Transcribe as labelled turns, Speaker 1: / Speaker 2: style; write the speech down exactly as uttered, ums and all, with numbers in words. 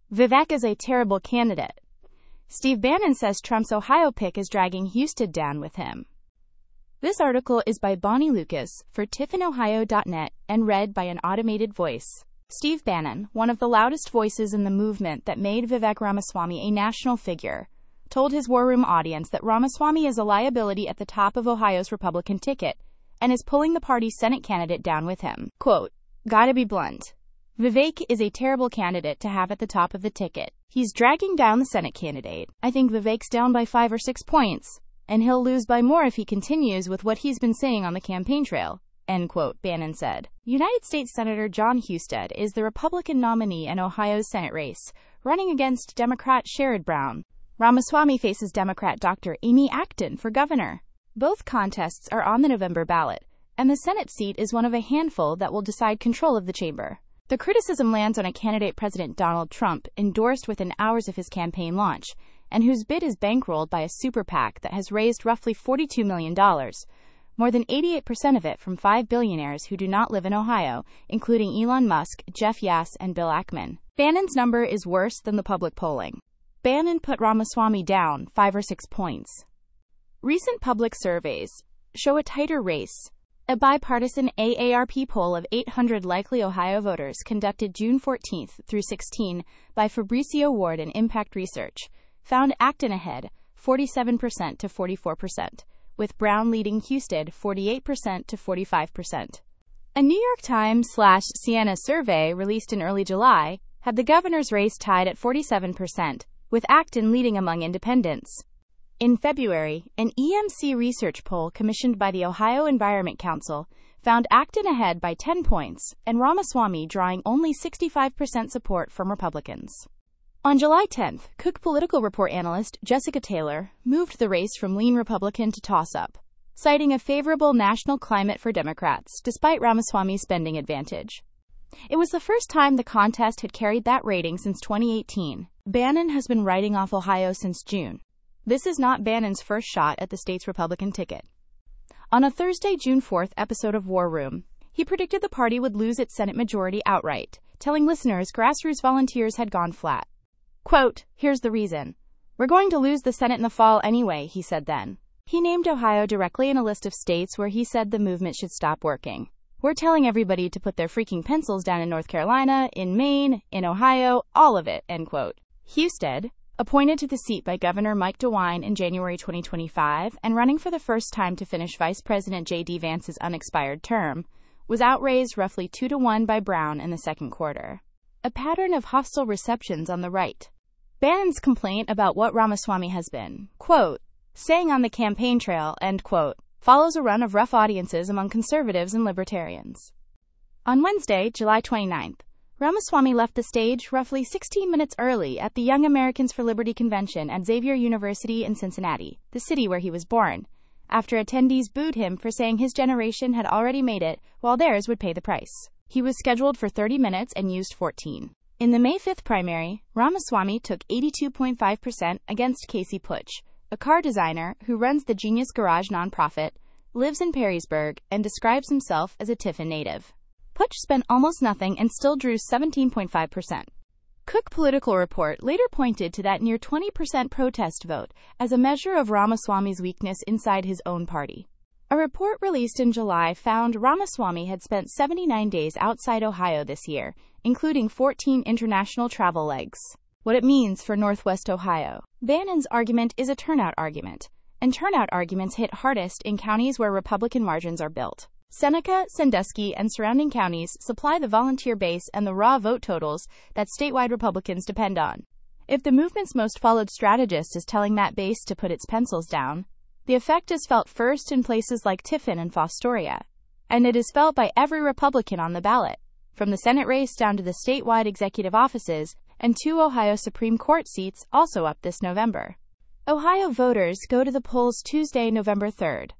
Speaker 1: Vivek is a terrible candidate. Steve Bannon says Trump's Ohio pick is dragging Husted down with him. This article is by Bonnie Lucas for Tiffin Ohio dot net and read by an automated voice. Steve Bannon, one of the loudest voices in the movement that made Vivek Ramaswamy a national figure, told his War Room audience that Ramaswamy is a liability at the top of Ohio's Republican ticket and is pulling the party's Senate candidate down with him. Quote, "Gotta be blunt. Vivek is a terrible candidate to have at the top of the ticket. He's dragging down the Senate candidate. I think Vivek's down by five or six points, and he'll lose by more if he continues with what he's been saying on the campaign trail," end quote, Bannon said. United States Senator Jon Husted is the Republican nominee in Ohio's Senate race, running against Democrat Sherrod Brown. Ramaswamy faces Democrat Doctor Amy Acton for governor. Both contests are on the November ballot, and the Senate seat is one of a handful that will decide control of the chamber. The criticism lands on a candidate President Donald Trump endorsed within hours of his campaign launch, and whose bid is bankrolled by a super PAC that has raised roughly forty-two million dollars, more than eighty-eight percent of it from five billionaires who do not live in Ohio, including Elon Musk, Jeff Yass, and Bill Ackman. Bannon's number is worse than the public polling. Bannon put Ramaswamy down five or six points. Recent public surveys show a tighter race. A bipartisan A A R P poll of eight hundred likely Ohio voters conducted June fourteenth through sixteenth by Fabrizio Ward and Impact Research found Acton ahead, forty-seven percent to forty-four percent, with Brown leading Husted forty-eight percent to forty-five percent. A New York Times slash Siena survey released in early July had the governor's race tied at forty-seven percent, with Acton leading among independents. In February, an E M C research poll commissioned by the Ohio Environment Council found Acton ahead by ten points and Ramaswamy drawing only sixty-five percent support from Republicans. On July tenth, Cook Political Report analyst Jessica Taylor moved the race from lean Republican to toss-up, citing a favorable national climate for Democrats despite Ramaswamy's spending advantage. It was the first time the contest had carried that rating since twenty eighteen. Bannon has been writing off Ohio since June. This is not Bannon's first shot at the state's Republican ticket. On a Thursday, June fourth episode of War Room, he predicted the party would lose its Senate majority outright, telling listeners grassroots volunteers had gone flat. Quote, "Here's the reason. We're going to lose the Senate in the fall anyway," he said then. He named Ohio directly in a list of states where he said the movement should stop working. "We're telling everybody to put their freaking pencils down in North Carolina, in Maine, in Ohio, all of it," end quote. Husted, appointed to the seat by Governor Mike DeWine in January twenty twenty-five and running for the first time to finish Vice President J D Vance's unexpired term, was outraised roughly two to one by Brown in the second quarter. A pattern of hostile receptions on the right. Bannon's complaint about what Ramaswamy has been, quote, saying on the campaign trail, end quote, follows a run of rough audiences among conservatives and libertarians. On Wednesday, July twenty-ninth, Ramaswamy left the stage roughly sixteen minutes early at the Young Americans for Liberty convention at Xavier University in Cincinnati, the city where he was born, after attendees booed him for saying his generation had already made it, while theirs would pay the price. He was scheduled for thirty minutes and used fourteen. In the May fifth primary, Ramaswamy took eighty-two point five percent against Casey Puch, a car designer who runs the Genius Garage nonprofit, lives in Perrysburg, and describes himself as a Tiffin native. Puch spent almost nothing and still drew seventeen point five percent. Cook Political Report later pointed to that near twenty percent protest vote as a measure of Ramaswamy's weakness inside his own party. A report released in July found Ramaswamy had spent seventy-nine days outside Ohio this year, including fourteen international travel legs. What it means for Northwest Ohio. Bannon's argument is a turnout argument, and turnout arguments hit hardest in counties where Republican margins are built. Seneca, Sandusky, and surrounding counties supply the volunteer base and the raw vote totals that statewide Republicans depend on. If the movement's most followed strategist is telling that base to put its pencils down, the effect is felt first in places like Tiffin and Fostoria, and it is felt by every Republican on the ballot, from the Senate race down to the statewide executive offices and two Ohio Supreme Court seats also up this November. Ohio voters go to the polls Tuesday, November third.